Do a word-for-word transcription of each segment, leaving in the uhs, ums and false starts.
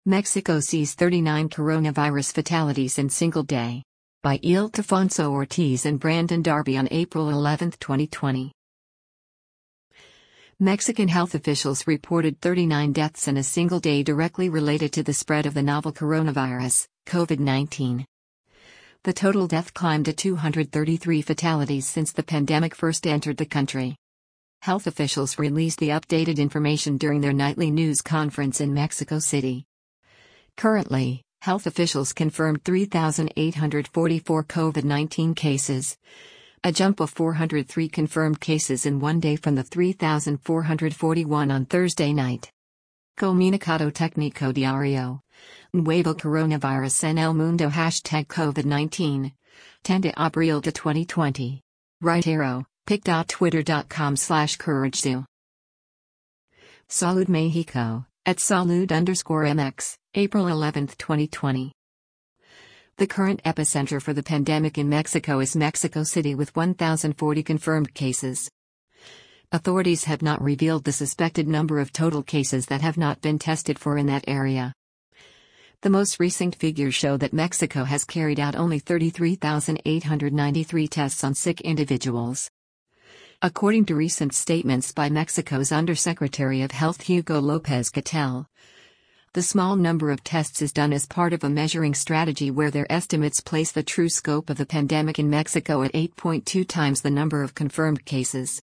Mexico sees thirty-nine coronavirus fatalities in single day. By Ildefonso Ortiz and Brandon Darby on April eleventh, twenty twenty. Mexican health officials reported thirty-nine deaths in a single day directly related to the spread of the novel coronavirus, COVID nineteen. The total death climbed to two hundred thirty-three fatalities since the pandemic first entered the country. Health officials released the updated information during their nightly news conference in Mexico City. Currently, health officials confirmed three thousand eight hundred forty-four COVID nineteen cases, a jump of four hundred three confirmed cases in one day from the three thousand four hundred forty-one on Thursday night. Comunicado Técnico Diario. Nuevo Coronavirus en el Mundo Hashtag COVID nineteen. ten de abril de twenty twenty. Right arrow, pic.twitter.com slash couragezoo. Salud Mexico, at salud underscore mx, April eleventh, twenty twenty. The current epicenter for the pandemic in Mexico is Mexico City with one thousand forty confirmed cases. Authorities have not revealed the suspected number of total cases that have not been tested for in that area. The most recent figures show that Mexico has carried out only thirty-three thousand eight hundred ninety-three tests on sick individuals. According to recent statements by Mexico's Undersecretary of Health Hugo López-Gatell, the small number of tests is done as part of a measuring strategy where their estimates place the true scope of the pandemic in Mexico at eight point two times the number of confirmed cases.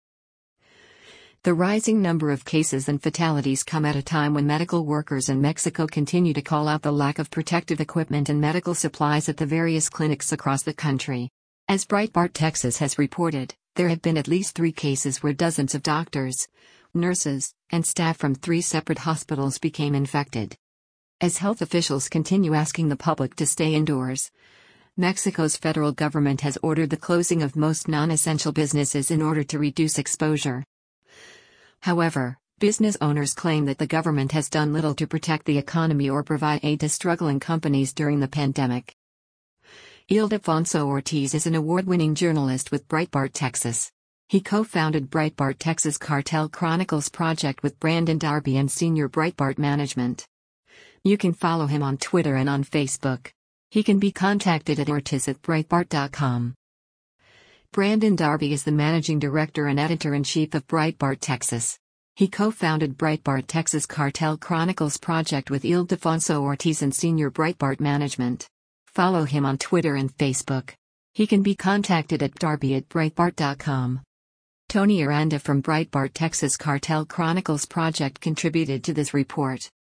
The rising number of cases and fatalities come at a time when medical workers in Mexico continue to call out the lack of protective equipment and medical supplies at the various clinics across the country. As Breitbart Texas has reported, there have been at least three cases where dozens of doctors, nurses, and staff from three separate hospitals became infected. As health officials continue asking the public to stay indoors, Mexico's federal government has ordered the closing of most non-essential businesses in order to reduce exposure. However, business owners claim that the government has done little to protect the economy or provide aid to struggling companies during the pandemic. Ildefonso Ortiz is an award-winning journalist with Breitbart Texas. He co-founded Breitbart Texas Cartel Chronicles project with Brandon Darby and senior Breitbart management. You can follow him on Twitter and on Facebook. He can be contacted at ortiz at breitbart dot com. Brandon Darby is the managing director and editor-in-chief of Breitbart Texas. He co-founded Breitbart Texas Cartel Chronicles project with Ildefonso Ortiz and senior Breitbart management. Follow him on Twitter and Facebook. He can be contacted at darby at breitbart dot com. Tony Aranda from Breitbart Texas Cartel Chronicles project contributed to this report.